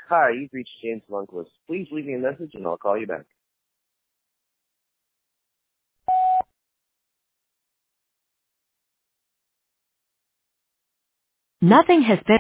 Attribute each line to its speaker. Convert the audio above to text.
Speaker 1: Hi, you've reached James Lundquist. Please leave me a message and I'll call you back.
Speaker 2: Nothing has been